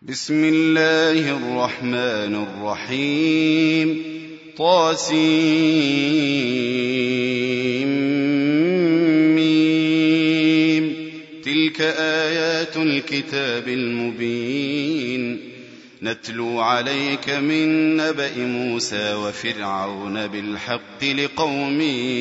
بسم الله الرحمن الرحيم طاسيم تلك آيات الكتاب المبين نتلو عليك من نبأ موسى وفرعون بالحق لقوم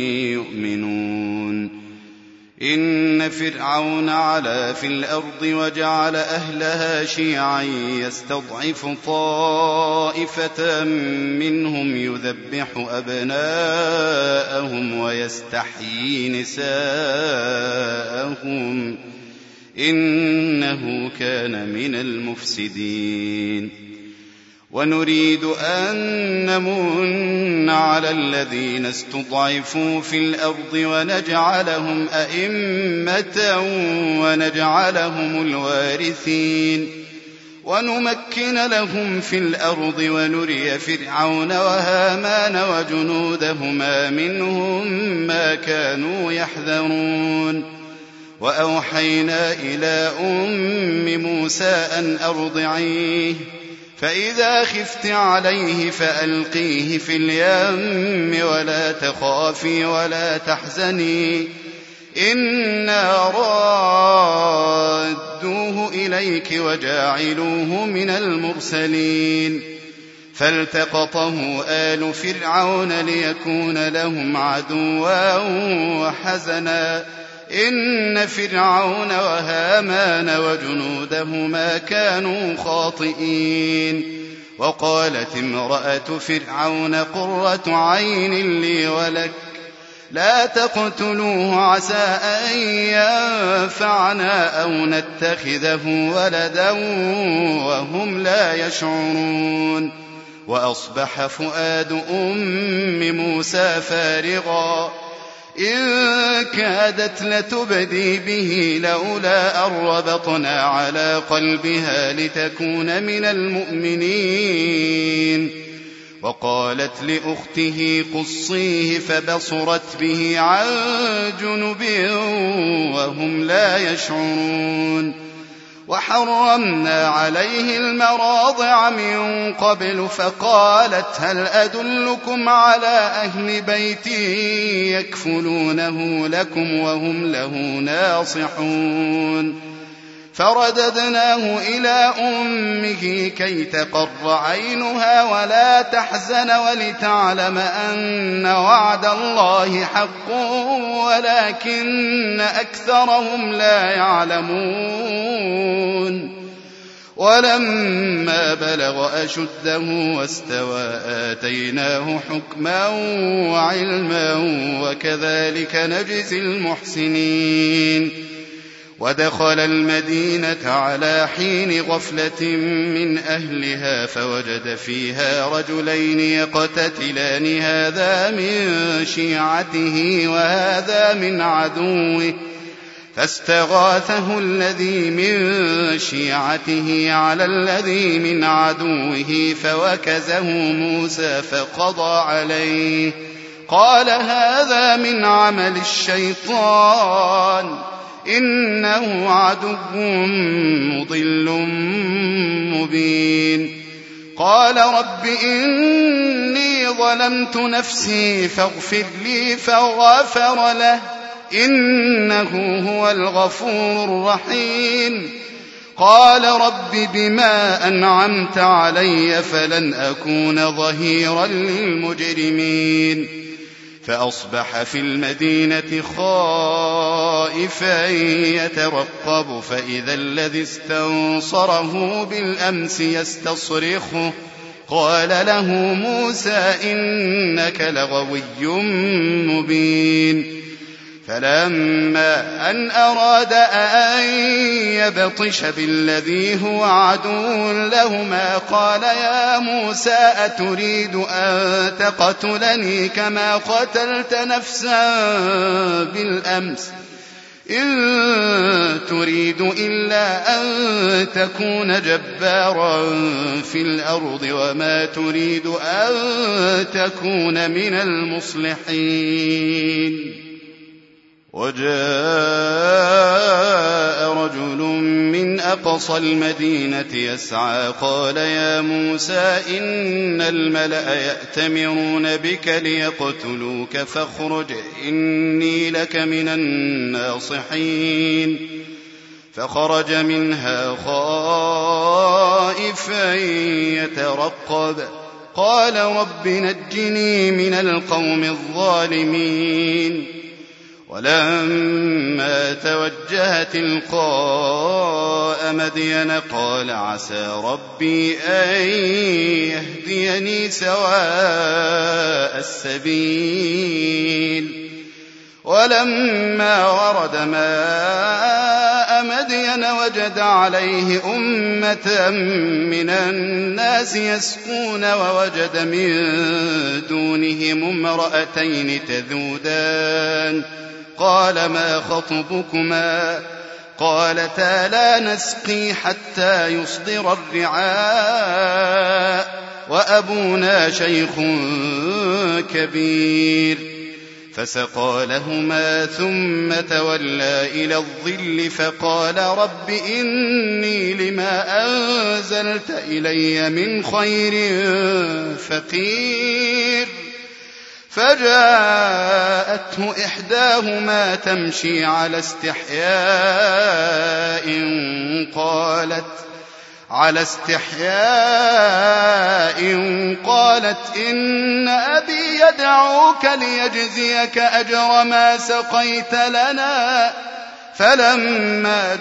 يؤمنون إن فرعون علا في الأرض وجعل أهلها شيعا يستضعف طائفة منهم يذبح أبناءهم ويستحيي نساءهم إنه كان من المفسدين ونريد أن نمن على الذين استضعفوا في الأرض ونجعلهم أئمة ونجعلهم الوارثين ونمكن لهم في الأرض ونري فرعون وهامان وجنودهما منهم ما كانوا يحذرون وأوحينا إلى أم موسى أن أرضعيه فإذا خفت عليه فألقيه في اليم ولا تخافي ولا تحزني إنا رادوه إليك وجاعلوه من المرسلين فالتقطه آل فرعون ليكون لهم عدوا وحزنا إن فرعون وهامان وجنودهما كانوا خاطئين وقالت امرأة فرعون قرة عين لي ولك لا تقتلوه عسى أن ينفعنا أو نتخذه ولدا وهم لا يشعرون وأصبح فؤاد أم موسى فارغا إن كادت لتبدي به لولا أن ربطنا على قلبها لتكون من المؤمنين وقالت لأخته قصيه فبصرت به عن جنب وهم لا يشعرون وحرمنا عليه المراضع من قبل فقالت هل أدلكم على أهل بيتي يكفلونه لكم وهم له ناصحون فرددناه إلى أمه كي تقر عينها ولا تحزن ولتعلم أن وعد الله حق ولكن أكثرهم لا يعلمون ولما بلغ أشده واستوى آتيناه حكما وعلما وكذلك نجزي المحسنين ودخل المدينة على حين غفلة من أهلها فوجد فيها رجلين يقتتلان هذا من شيعته وهذا من عدوه فاستغاثه الذي من شيعته على الذي من عدوه فوكزه موسى فقضى عليه قال هذا من عمل الشيطان إنه عدو مضل مبين قال رب إني ظلمت نفسي فاغفر لي فغفر له إنه هو الغفور الرحيم قال رب بما أنعمت علي فلن أكون ظهيرا للمجرمين فأصبح في المدينة خائفا يترقب فإذا الذي استنصره بالأمس يستصرخه قال له موسى إنك لغوي مبين فلما أن أراد أن يبطش بالذي هو عدو لهما قال يا موسى أتريد أن تقتلني كما قتلت نفسا بالأمس إن تريد إلا أن تكون جبارا في الأرض وما تريد أن تكون من المصلحين وجاء رجل من أقصى المدينة يسعى قال يا موسى إن الملأ يأتمرون بك ليقتلوك فاخرج إني لك من الناصحين فخرج منها خائفا يترقب قال رب نجني من القوم الظالمين ولما توجه تلقاء مدين قال عسى ربي أن يهديني سواء السبيل ولما ورد ماء مدين وجد عليه أمة من الناس يسقون ووجد من دونهم امرأتين تذودان قال ما خطبكما قالتا لا نسقي حتى يصدر الرعاء وأبونا شيخ كبير فسقى لهما ثم تولى إلى الظل فقال رب إني لما أنزلت إلي من خير فقير فجاءته إحداهما تمشي على استحياء قالت إن أبي يدعوك ليجزيك أجر ما سقيت لنا فلما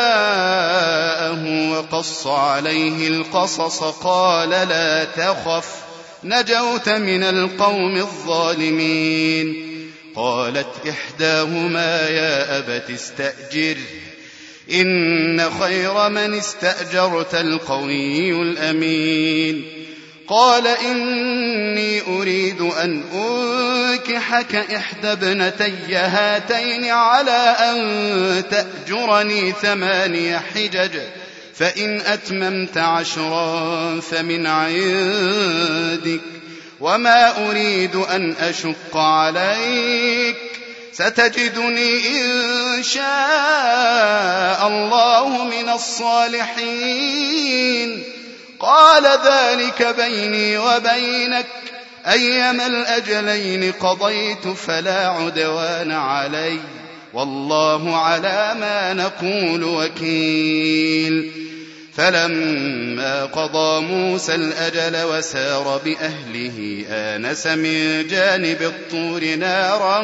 جاءه وقص عليه القصص قال لا تخف نجوت من القوم الظالمين قالت إحداهما يا أبت استأجره إن خير من استأجرت القوي الأمين قال إني أريد أن أنكحك إحدى ابنتي هاتين على أن تأجرني 8 حجج فإن أتممت 10 فمن عندك وما أريد أن أشق عليك ستجدني إن شاء الله من الصالحين قال ذلك بيني وبينك أيما الأجلين قضيت فلا عدوان علي والله على ما نقول وكيل فلما قضى موسى الأجل وسار بأهله آنس من جانب الطور نارا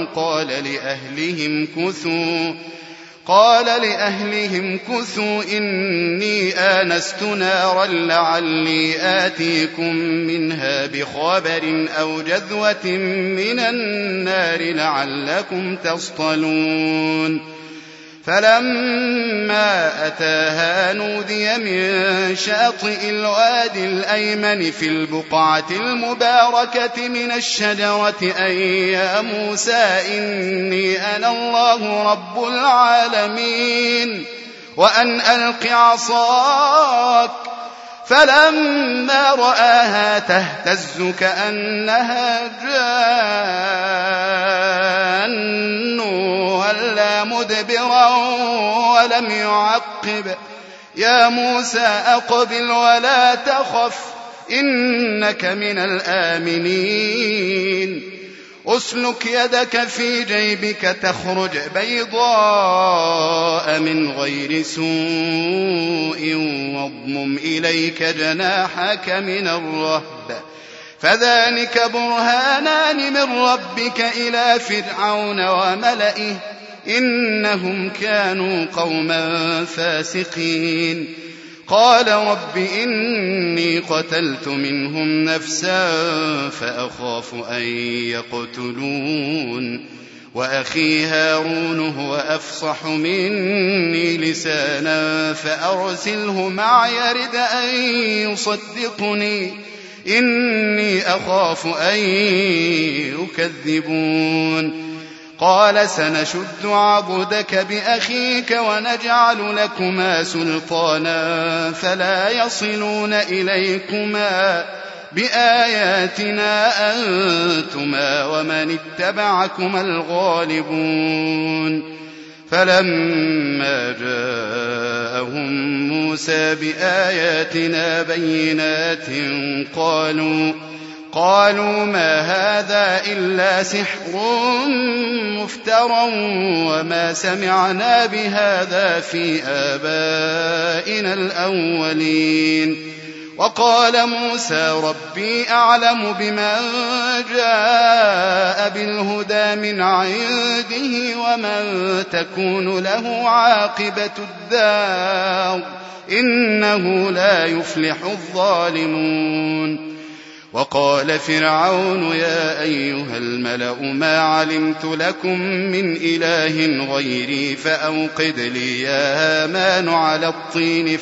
قال لأهلهم كثوا إني آنست نارا لعلي آتيكم منها بخبر أو جذوة من النار لعلكم تصطلون فلما أتاها نودي من شاطئ الوادي الأيمن في البقعة المباركة من الشجرة أن يا موسى إني أنا الله رب العالمين وأن ألق عصاك فلما رآها تهتز كأنها جان ولا مدبرا ولم يعقب يا موسى أقبل ولا تخف إنك من الآمنين أسلك يدك في جيبك تخرج بيضاء من غير سوء واضمم إليك جناحك من الرهب فذلك برهانان من ربك إلى فرعون وملئه إنهم كانوا قوما فاسقين قال رب إني قتلت منهم نفسا فأخاف أن يقتلون وأخي هارون هو أفصح مني لسانا فأرسله معي رد أن يصدقني إني أخاف أن يكذبون قال سنشد عضدك بأخيك ونجعل لكما سلطانا فلا يصلون إليكما بآياتنا أنتما ومن اتبعكما الغالبون فلما جاءهم موسى بآياتنا بينات قالوا ما هذا إلا سحر مفترى وما سمعنا بهذا في آبائنا الأولين. وقال موسى ربي أعلم بمن جاء بالهدى من عنده ومن تكون له عاقبة الدار إنه لا يفلح الظالمون. وقال فرعون يا أيها الملأ ما علمت لكم من إله غيري فأوقد لي يا هامان على الطين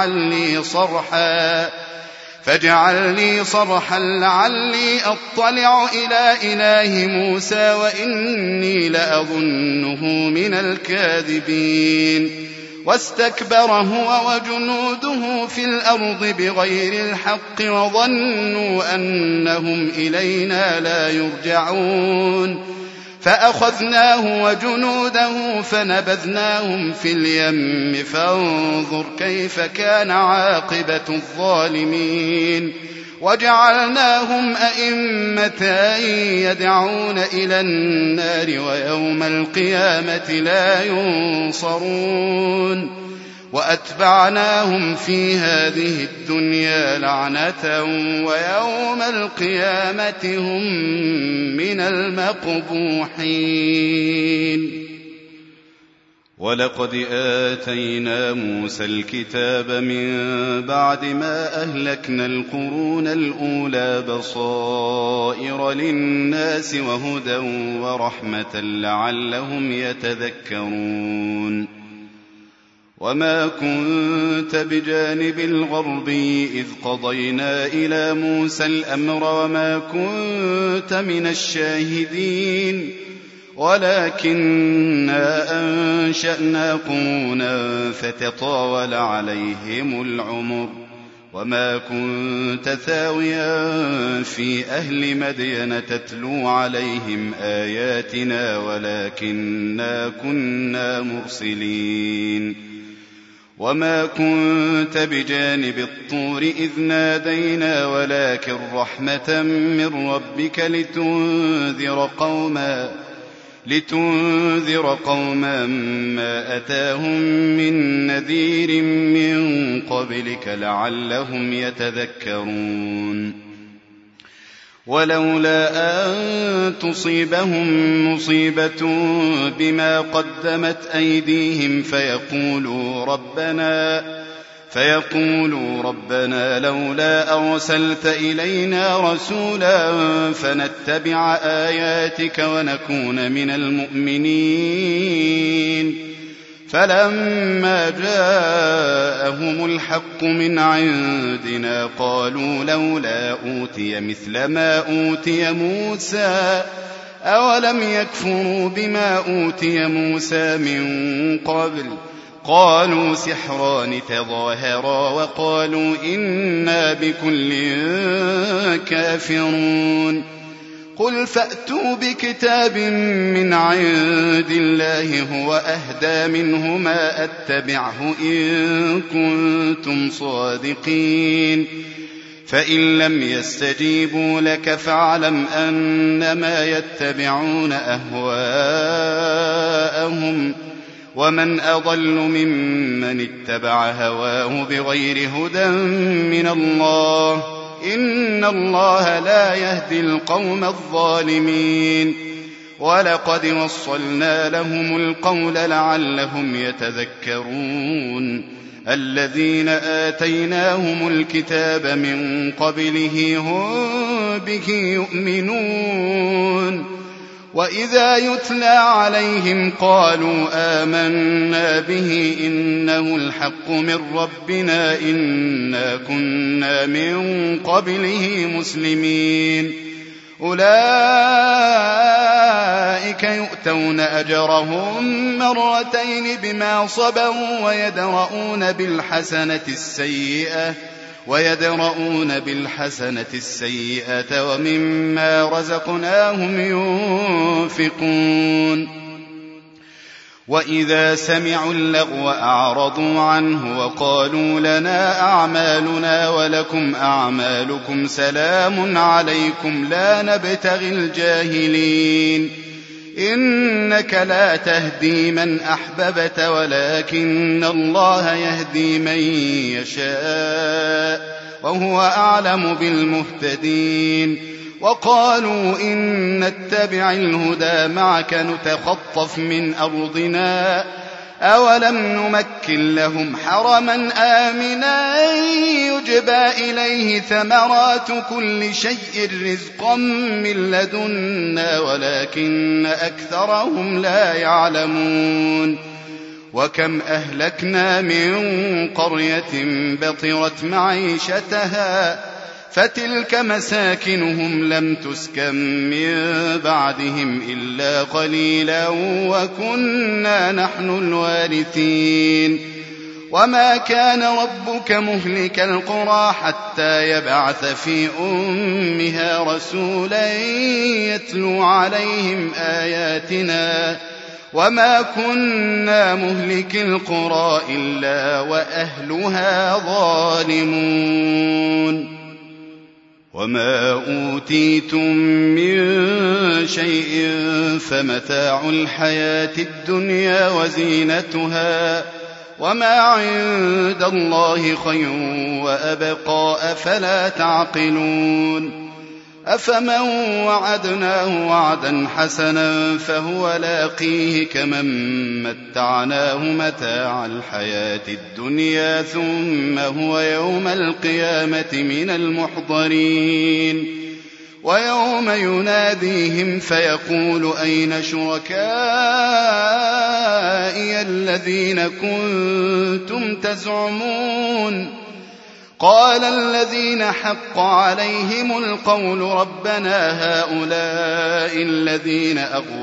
فاجعل لي صرحا لعلي أطلع إلى إله موسى وإني لأظنه من الكاذبين. واستكبر هو وجنوده في الأرض بغير الحق وظنوا أنهم إلينا لا يرجعون فأخذناه وجنوده فنبذناهم في اليم فانظر كيف كان عاقبة الظالمين. وجعلناهم أئمة يدعون إلى النار ويوم القيامة لا ينصرون. وأتبعناهم في هذه الدنيا لعنة ويوم القيامة هم من المقبوحين. ولقد آتينا موسى الكتاب من بعد ما أهلكنا القرون الأولى بصائر للناس وهدى ورحمة لعلهم يتذكرون. وما كنت بجانب الغربي إذ قضينا إلى موسى الأمر وما كنت من الشاهدين ولكننا أنشأنا قرونا فتطاول عليهم العمر وما كنت ثاويا في أهل مدين تتلو عليهم آياتنا ولكننا كنا مرسلين. وما كنت بجانب الطور إذ نادينا ولكن رحمة من ربك لتنذر قوما ما أتاهم من نذير من قبلك لعلهم يتذكرون. ولولا أن تصيبهم مصيبة بما قدمت أيديهم فيقولوا ربنا لولا أرسلت إلينا رسولا فنتبع آياتك ونكون من المؤمنين. فلما جاءهم الحق من عندنا قالوا لولا أوتي مثل ما أوتي موسى أولم يكفروا بما أوتي موسى من قبل قالوا سحران تظاهرا وقالوا إنا بكل كافرون. قل فأتوا بكتاب من عند الله هو أهدى منهما أتبعه إن كنتم صادقين. فإن لم يستجيبوا لك فاعلم أنما يتبعون أهواءهم ومن أضل ممن اتبع هواه بغير هدى من الله إن الله لا يهدي القوم الظالمين. ولقد وصلنا لهم القول لعلهم يتذكرون. الذين آتيناهم الكتاب من قبله هم به يؤمنون. وإذا يتلى عليهم قالوا آمنا به إنه الحق من ربنا إنا كنا من قبله مسلمين. أولئك يؤتون أجرهم مرتين بما صبروا ويدرؤون بالحسنة السيئة ويدرؤون بالحسنة السيئة ومما رزقناهم ينفقون وإذا سمعوا اللغو أعرضوا عنه وقالوا لنا أعمالنا ولكم أعمالكم سلام عليكم لا نبتغي الجاهلين إنك لا تهدي من أحببت ولكن الله يهدي من يشاء وهو أعلم بالمهتدين وقالوا إن نتبع الهدى معك نتخطف من أرضنا أولم نمكن لهم حرما آمنا يجبى إليه ثمرات كل شيء رزقا من لدنا ولكن أكثرهم لا يعلمون وكم أهلكنا من قرية بطرت معيشتها فتلك مساكنهم لم تسكن من بعدهم إلا قليلا وكنا نحن الوارثين وما كان ربك مهلك القرى حتى يبعث في أمها رسولا يتلو عليهم آياتنا وما كنا مهلك القرى إلا وأهلها ظالمون وما أوتيتم من شيء فمتاع الحياة الدنيا وزينتها وما عند الله خير وأبقى أفلا تعقلون أفمن وعدناه وعدا حسنا فهو لاقيه كمن متعناه متاع الحياة الدنيا ثم هو يوم القيامة من المحضرين ويوم يناديهم فيقول أين شركائي الذين كنتم تزعمون قال الذين حق عليهم القول ربنا هؤلاء الذين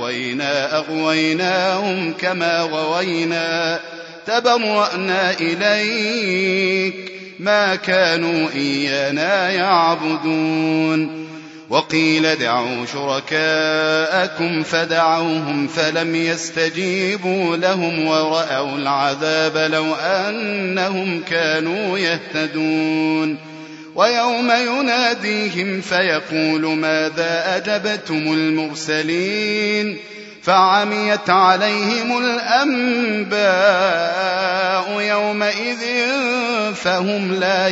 أغويناهم كما غوينا تبرأنا إليك ما كانوا إيانا يعبدون وقيل ادعوا شركاءكم فدعوهم فلم يستجيبوا لهم ورأوا العذاب لو أنهم كانوا يهتدون ويوم يناديهم فيقول ماذا أجبتم المرسلين فعميت عليهم الأنباء يومئذ فهم لا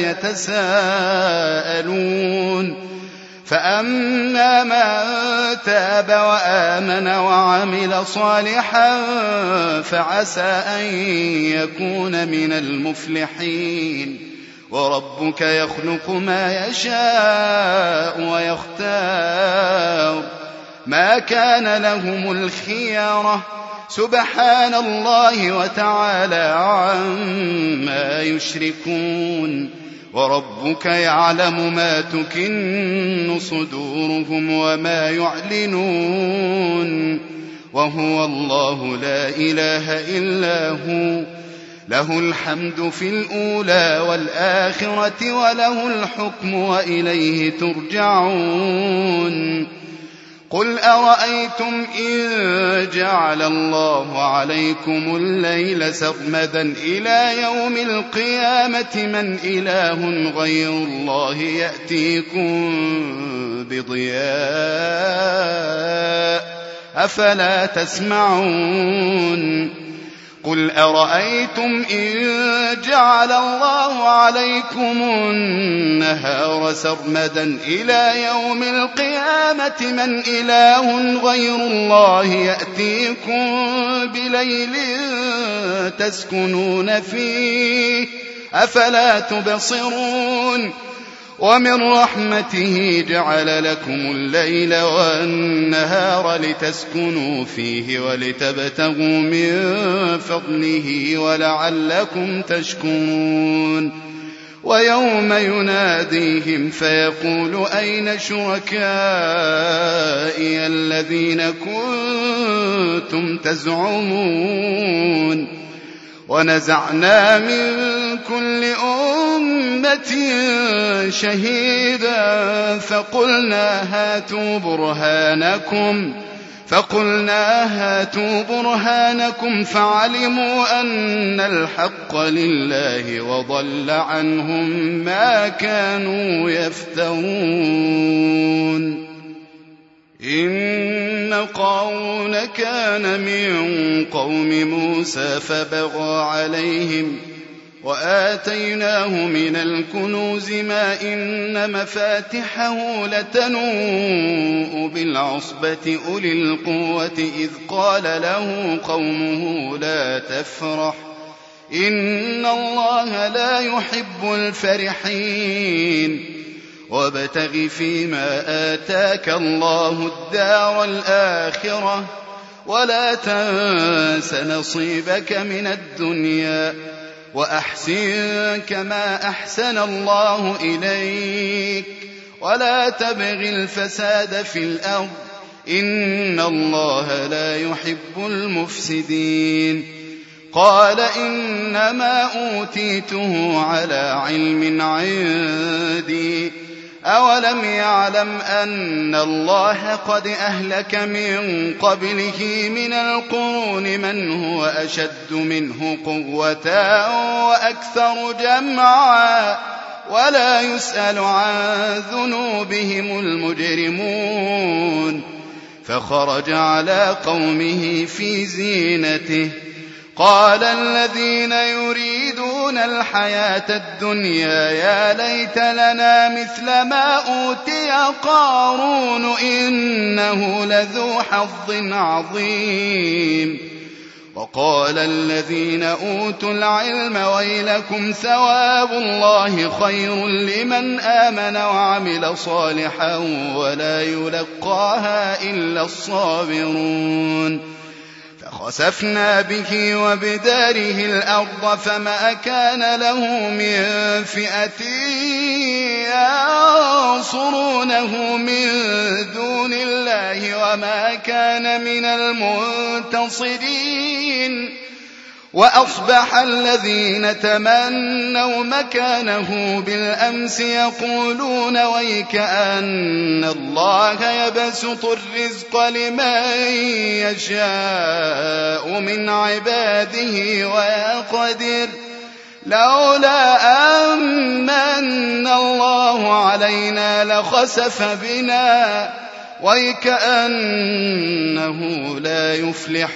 يتساءلون فأما من تاب وآمن وعمل صالحا فعسى أن يكون من المفلحين وربك يخلق ما يشاء ويختار ما كان لهم الخيرة سبحان الله وتعالى عما يشركون وربك يعلم ما تكن صدورهم وما يعلنون وهو الله لا إله إلا هو له الحمد في الأولى والآخرة وله الحكم وإليه ترجعون قل أرأيتم إن جعل الله عليكم الليل سرمدا إلى يوم القيامة من إله غير الله يأتيكم بضياء أفلا تسمعون قل أرأيتم إن جعل الله عليكم النهار سرمدا إلى يوم القيامة من إله غير الله يأتيكم بليل تسكنون فيه أفلا تبصرون ومن رحمته جعل لكم الليل والنهار لتسكنوا فيه ولتبتغوا من فضله ولعلكم تشكرون ويوم يناديهم فيقول أين شركائي الذين كنتم تزعمون ونزعنا من كل أمة أمة شهيدا فقلنا هاتوا برهانكم فعلموا أن الحق لله وضل عنهم ما كانوا يفترون. إن قارون كان من قوم موسى فبغى عليهم وآتيناه من الكنوز ما إن مفاتحه لتنوء بالعصبة أولي القوة إذ قال له قومه لا تفرح إن الله لا يحب الفرحين وابتغ فيما آتاك الله الدار الآخرة ولا تنس نصيبك من الدنيا وأحسن كما أحسن الله إليك ولا تبغ الفساد في الأرض إن الله لا يحب المفسدين. قال إنما أوتيته على علم عندي أولم يعلم أن الله قد أهلك من قبله من القرون من هو أشد منه قوة وأكثر جمعا ولا يسأل عن ذنوبهم المجرمون. فخرج على قومه في زينته قال الذين يريدون الحياة الدنيا يا ليت لنا مثل ما أوتي قارون إنه لذو حظ عظيم. وقال الذين أوتوا العلم ويلكم ثواب الله خير لمن آمن وعمل صالحا ولا يلقاها إلا الصابرون. فخسفنا به وبداره الأرض فما كان له من فئة ينصرونه من دون الله وما كان من المنتصرين. وأصبح الذين تمنوا مكانه بالأمس يقولون ويك أن الله يبسط الرزق لمن يشاء من عباده ويقدر لولا أمن الله علينا لخسف بنا ويكأنه لا يفلح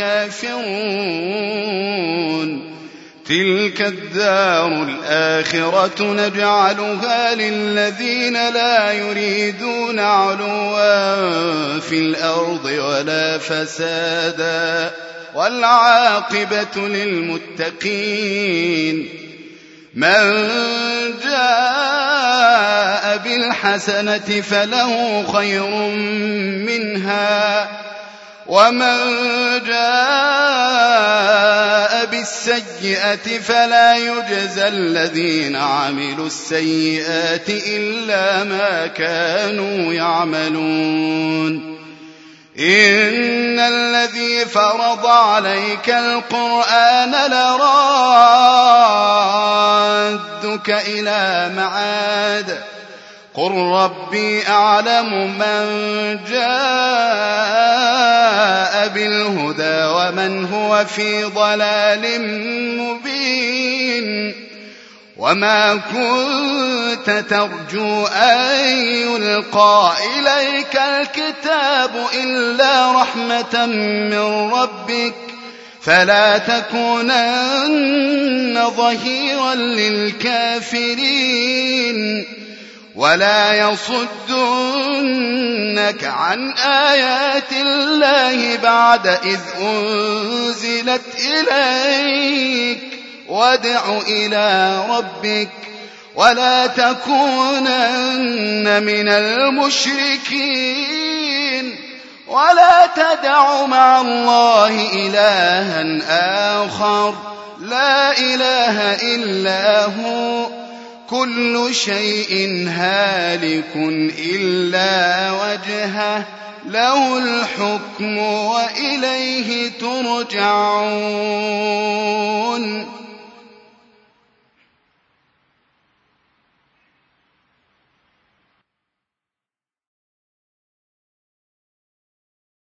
الكافرون. تلك الدار الآخرة نجعلها للذين لا يريدون علوا في الأرض ولا فسادا والعاقبة للمتقين. من جاء بالحسنة فله خير منها ومن جاء بالسيئة فلا يجزى الذين عملوا السيئات إلا ما كانوا يعملون. إن الذي فرض عليك القرآن لرادك إلى معاد قل ربي أعلم من جاء بالهدى ومن هو في ضلال مبين. وما كنت ترجو أن يلقى إليك الكتاب إلا رحمة من ربك فلا تكونن ظهيرا للكافرين ولا يصدنك عن آيات الله بعد إذ أنزلت إليك وادع إلى ربك ولا تكونن من المشركين ولا تدع مع الله إلها آخر لا إله إلا هو كل شيء هالك إلا وجهه له الحكم وإليه ترجعون.